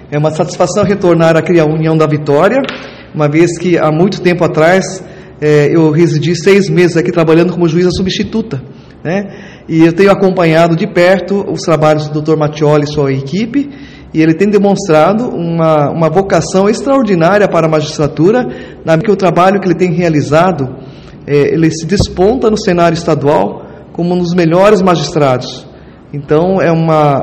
É uma satisfação retornar aqui à União da Vitória, uma vez que há muito tempo atrás eu residi 6 meses aqui trabalhando como juíza substituta, né? E eu tenho acompanhado de perto os trabalhos do Dr. Mattioli e sua equipe, e ele tem demonstrado uma vocação extraordinária para a magistratura, que o trabalho que ele tem realizado, ele se desponta no cenário estadual como um dos melhores magistrados. Então é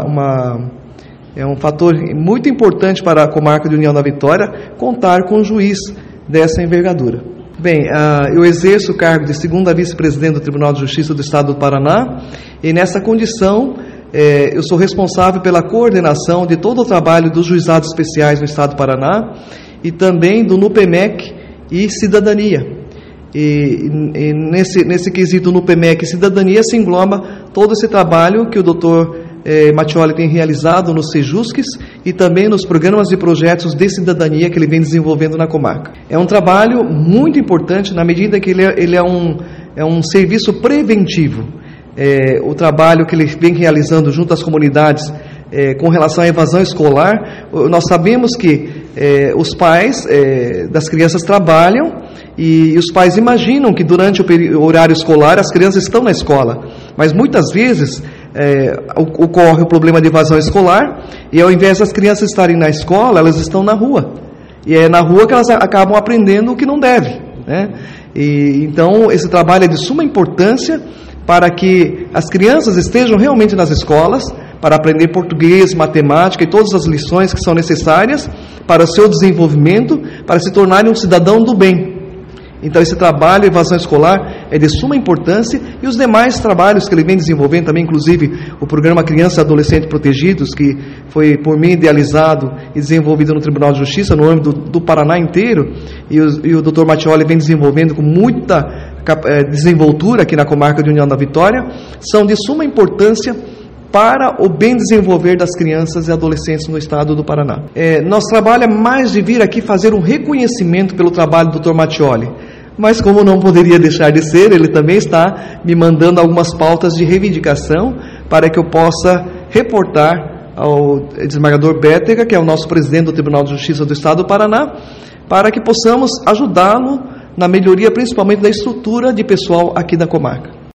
um fator muito importante para a comarca de União da Vitória contar com um juiz dessa envergadura. Bem, eu exerço o cargo de segunda vice-presidente do Tribunal de Justiça do Estado do Paraná, e nessa condição eu sou responsável pela coordenação de todo o trabalho dos juizados especiais no Estado do Paraná e também do NUPEMEC e Cidadania. E nesse quesito NUPEMEC e Cidadania se engloba todo esse trabalho que o Dr. Mattioli tem realizado nos Sejusques e também nos programas e projetos de cidadania que ele vem desenvolvendo na comarca. É um trabalho muito importante na medida que ele é um serviço preventivo. O trabalho que ele vem realizando junto às comunidades com relação à evasão escolar, nós sabemos que os pais das crianças trabalham e os pais imaginam que durante o horário escolar as crianças estão na escola, mas muitas vezes ocorre o problema de evasão escolar e ao invés das crianças estarem na escola, elas estão na rua, e é na rua que elas acabam aprendendo o que não deve, né? Então esse trabalho é de suma importância para que as crianças estejam realmente nas escolas, para aprender português, matemática e todas as lições que são necessárias para o seu desenvolvimento, para se tornarem um cidadão do bem. Então esse trabalho, evasão escolar, é de suma importância, e os demais trabalhos que ele vem desenvolvendo também, inclusive o programa Criança e Adolescente Protegidos, que foi por mim idealizado e desenvolvido no Tribunal de Justiça, no âmbito do Paraná inteiro, e o Dr. Mattioli vem desenvolvendo com muita desenvoltura aqui na comarca de União da Vitória, são de suma importância para o bem desenvolver das crianças e adolescentes no estado do Paraná. Nosso trabalho é mais de vir aqui fazer um reconhecimento pelo trabalho do Dr. Mattioli, mas como não poderia deixar de ser, ele também está me mandando algumas pautas de reivindicação para que eu possa reportar ao desembargador Bétega, que é o nosso presidente do Tribunal de Justiça do estado do Paraná, para que possamos ajudá-lo na melhoria principalmente da estrutura de pessoal aqui da comarca.